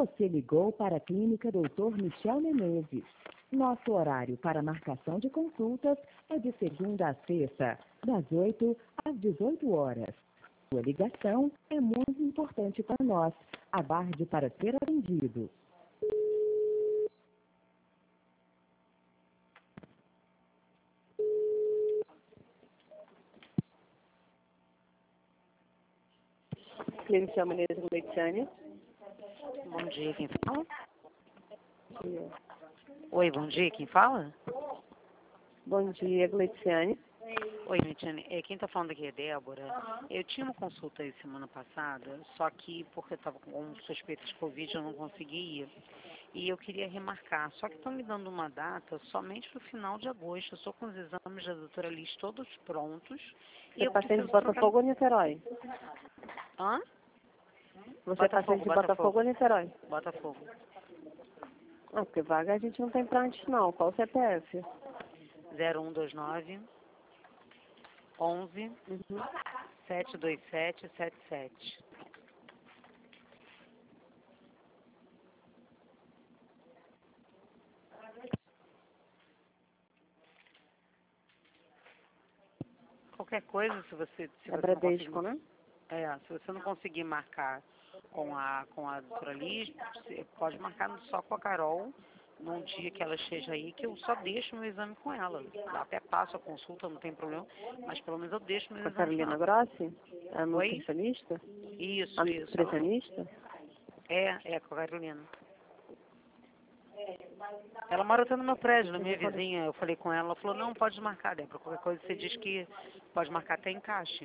Você ligou para a Clínica Dr. Michel Menezes. Nosso horário para marcação de consultas é de segunda a sexta, das 8 às 18 horas. Sua ligação é muito importante para nós. Aguarde para ser atendido. Clínica Michel Menezes, Leitiane. Bom dia, quem fala? Bom dia. Oi, bom dia, quem fala? Bom dia, Gleiciane. Oi, Leitiane, quem está falando aqui é Débora. Eu tinha uma consulta aí semana passada, só que porque eu estava com suspeita de Covid eu não consegui ir. E eu queria remarcar, só que estão me dando uma data somente para o final de agosto. Eu estou com os exames da doutora Liz todos prontos. Você é paciente de Botafogo ou Niterói? Hã? Você é paciente de Botafogo ou Niterói? Botafogo. Ah, porque vaga a gente não tem pra antes não. Qual o CPF? 0129 11 Uhum. 727 77. Qualquer coisa, se você É não Bradesco, conseguir, né? se você não conseguir marcar com a doutora Liz, você pode marcar só com a Carol num dia que ela esteja aí, que eu só deixo meu exame com ela. Até passo a consulta, não tem problema, mas pelo menos eu deixo meu Com a exame com Carolina ela. Grossi? A Oi? nutricionista? Isso, A isso. nutricionista? É com a Carolina. Ela mora até no meu prédio, na minha vizinha. Eu falei com ela, ela falou, não, pode marcar, Débora. Qualquer coisa você diz que pode marcar até encaixe.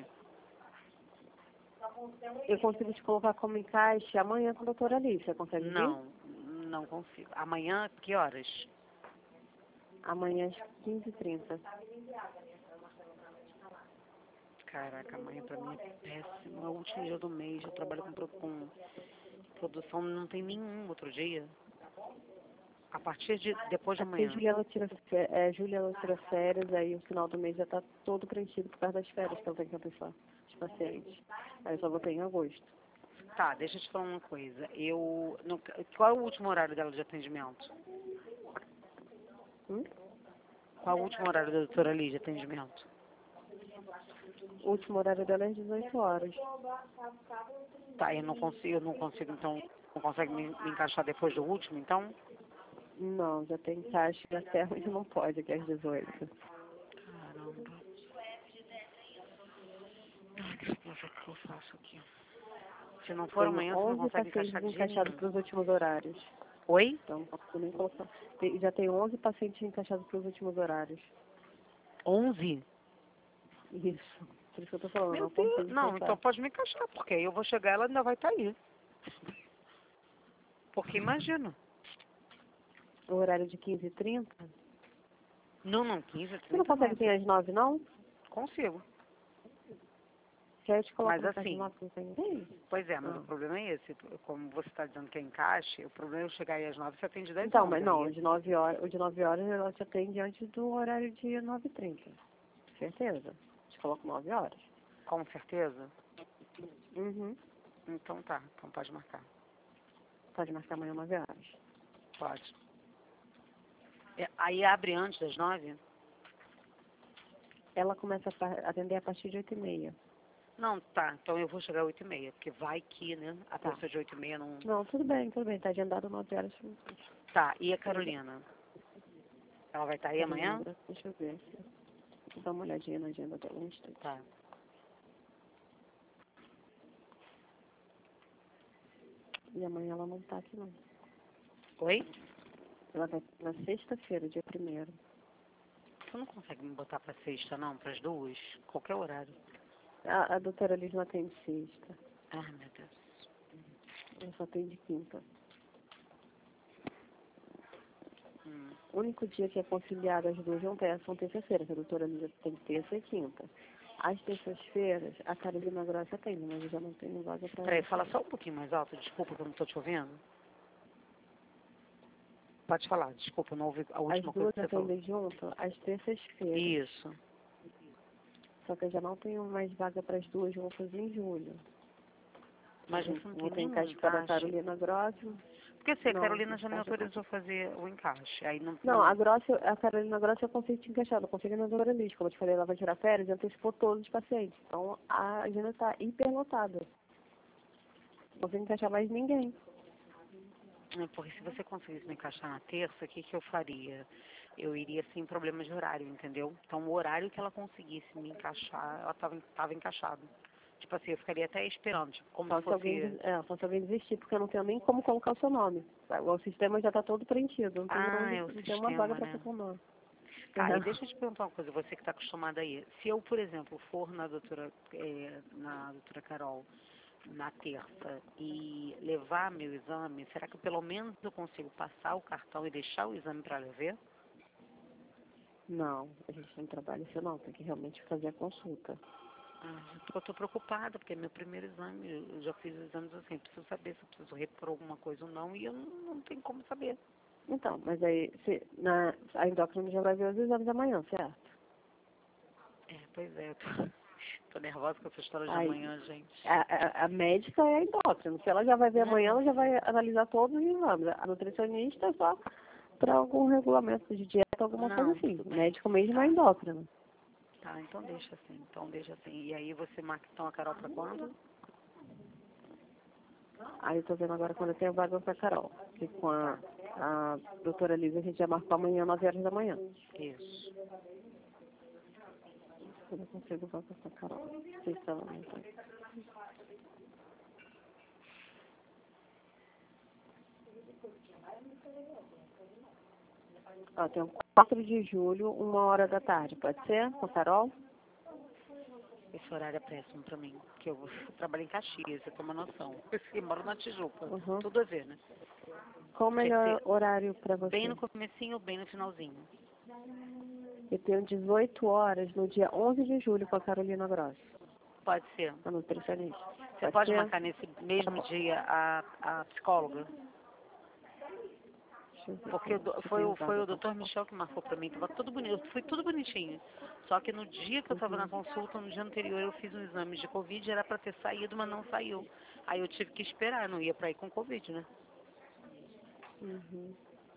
Eu consigo te colocar como encaixe amanhã com a doutora Alice. Você consegue vir? Não consigo. Amanhã, que horas? Amanhã às 15h30. Caraca, amanhã pra mim é péssimo. É o último dia do mês. Eu trabalho com produção, não tem nenhum outro dia. A partir de depois de amanhã. Júlia ela tira férias, aí o final do mês já tá todo preenchido por causa das férias que ela tem que abençoar os pacientes. Aí eu só vou ter em agosto. Tá, deixa eu te falar uma coisa. Qual é o último horário dela de atendimento? Qual é o último horário da doutora Liz de atendimento? O último horário dela é às 18 horas. Tá, eu não consigo, então, não consegue me encaixar depois do último, então? Não, já tem encaixe até onde não pode, que é às 18. Caramba. Ai, que coisa que eu faço aqui. Se não for Tenho amanhã, você não 11 consegue pacientes encaixar de jeito encaixados nenhum. para os últimos horários. Oi? Então, não consigo nem colocar. Já tenho 11 pacientes encaixados para os últimos horários. 11? Isso. Por isso que eu tô falando, Meu não Deus. consigo Não, então encaixar. pode me encaixar, porque aí eu vou chegar, ela ainda vai estar aí. Porque imagina. O horário de 15h30? Não, 15, Você não 30 consegue não. vir às 9, não? Consigo. Quer eu te coloco Mas no às assim, 9, não tem ninguém? pois é, mas o Não. problema é esse. Como você está dizendo que é encaixe, o problema é eu chegar aí às 9 e você atende 10 Então, horas. mas não, o de 9 horas ela te atende antes do horário de 9h30. Certeza? Te coloco 9 horas. Com certeza? Uhum. Então tá, então pode marcar. Pode marcar amanhã 9 horas. Pode. Aí abre antes das 9? Ela começa a atender a partir de 8h30. Não, tá. Então eu vou chegar às 8h30, porque vai que, né? A Tá. pessoa de 8h30 não... Não, tudo bem. Tá agendado 9 horas. Tá, e a Carolina? Ela vai estar aí amanhã? Deixa eu ver. Vou dar uma olhadinha na agenda dela um instante. Tá. E amanhã ela não tá aqui, não. Oi? Ela vai na sexta-feira, dia 1º. Você não consegue me botar pra sexta, não? Pras 2? Qualquer horário. A doutora Liz não atende sexta. Ah, meu Deus. Ela só atende quinta. Hum. O único dia que é conciliado as duas juntas são terça-feira, que a doutora Liz tem terça e quinta. Às terças-feiras, a Carolina Grossa atende, mas eu já não tenho vaga pra Peraí, ela. fala só um pouquinho mais alto. Desculpa que eu não tô te ouvindo. Pode falar. Desculpa, não ouvi a As última coisa duas que você falou. atendem junto às terças-feiras. Isso. Só que eu já não tenho mais vaga para as duas juntas em julho. Mas você não tem Vou ter nenhum encaixe para a encaixe. Carolina Grossa. Porque assim, a Não, Carolina já me encaixa autorizou a fazer o encaixe. Aí Não, a Carolina Grossa eu consigo te encaixar, não consigo na doutora Liz. Como eu te falei, ela vai tirar férias e antecipou todos os pacientes. Então a agenda está hiperlotada. Não consigo encaixar mais ninguém. Porque se você conseguisse me encaixar na terça, o que que eu faria? Eu iria sem problema de horário, entendeu? Então o horário que ela conseguisse me encaixar, ela tava encaixado. Tipo assim, eu ficaria até esperando, tipo, como Só se se alguém, fosse... só se alguém desistir, porque eu não tenho nem como colocar o seu nome. O sistema já está todo preenchido, não tem, É o não tem uma vaga sistema, para né? pôr o nome. Tá, e deixa eu te perguntar uma coisa, você que está acostumada aí. Se eu, por exemplo, for na doutora Carol na terça e levar meu exame, será que pelo menos eu consigo passar o cartão e deixar o exame para ela ver? Não, a gente não trabalha isso não, tem que realmente fazer a consulta. Porque eu estou preocupada, porque é meu primeiro exame, eu já fiz exames assim, preciso saber se eu preciso repor alguma coisa ou não, e eu não tenho como saber. Então, mas aí a endócrina já vai ver os exames amanhã, certo? Pois é, eu tô nervosa com essa história de Aí, amanhã, gente. a médica é a endócrina. Se ela já vai ver amanhã, ela já vai analisar todos os exames. A nutricionista é só para algum regulamento de dieta, alguma coisa Não, assim. tudo O bem. médico mesmo é Tá, endócrina. tá, então deixa assim. E aí você marca então a Carol pra quando? Aí eu tô vendo agora quando eu tenho vaga pra Carol. Que com a doutora Lisa a gente já marcou amanhã, 9 horas da manhã. Isso. Eu não consigo vaga pra Carol. Não sei se ela não tem. Ó, tem 4 de julho, 1 hora da tarde. Pode ser? Com a Carol? Esse horário é péssimo pra mim, porque eu trabalho em Caxias, você tem uma noção. Eu moro na Tijuca, Uhum. tudo a ver, né? Qual o Tinha que melhor ser horário pra bem você? no comecinho ou bem no finalzinho. Eu tenho 18 horas no dia 11 de julho com a Carolina Gross, Pode ser. a nutricionista. Você Pode pode ser? marcar nesse mesmo dia a psicóloga? Deixa eu ver Porque se tem foi vaga o pra doutor Michel que marcou pra mim, tava tudo bonito, foi tudo bonitinho. Só que no dia que eu tava na consulta, no dia anterior, eu fiz um exame de Covid, era pra ter saído, mas não saiu. Aí eu tive que esperar, não ia pra ir com Covid, né? Uhum.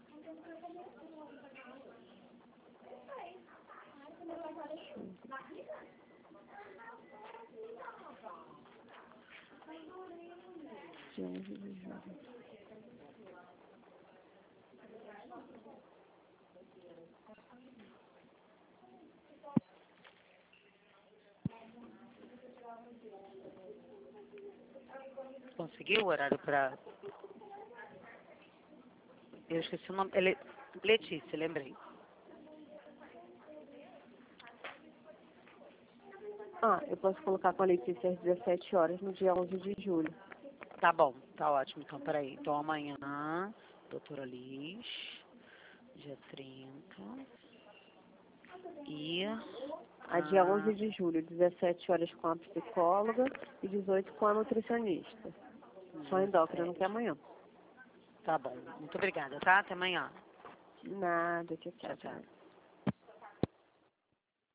Dia 11 de julho. Conseguiu o horário pra... Eu esqueci o nome. Letícia, lembrei. Ah, eu posso colocar com a Letícia às 17 horas no dia 11 de julho. Tá bom, tá ótimo. Então, peraí. Então, amanhã, doutora Liz, dia 30. E... A dia 11 de julho, 17 horas com a psicóloga e 18 com a nutricionista. Só a endócrina, que é amanhã. Tá bom. Muito obrigada, tá? Até amanhã. Nada, tchau, Tchau, tchau. tchau.